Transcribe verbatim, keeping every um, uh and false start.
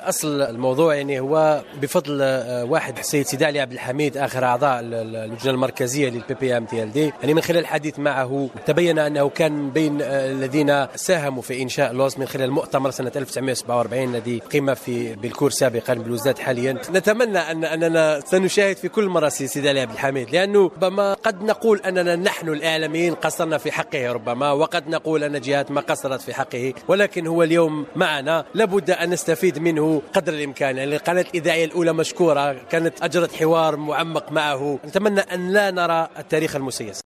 أصل الموضوع يعني هو بفضل واحد السيد سيدي علي عبد الحميد آخر أعضاء اللجنة المركزية للبي بي ام تي ال دي، يعني من خلال الحديث معه تبين أنه كان بين الذين ساهموا في إنشاء لوز من خلال المؤتمر سنة ألف وتسعمائة وسبعة وأربعين الذي قيم في بالكور سابقا بالوزداد حاليا. نتمنى أن أننا سنشاهد في كل مرة سيدي علي عبد الحميد، لأنه ربما قد نقول أننا نحن الإعلاميين قصرنا في حقه ربما، وقد نقول أن جهات ما قصرت في حقه، ولكن هو اليوم معنا لابد أن نستفيد منه قدر الإمكان. يعني القناة الإذاعية الأولى مشكورة، كانت أجرت حوار معمق معه، نتمنى أن لا نرى التاريخ المسيس.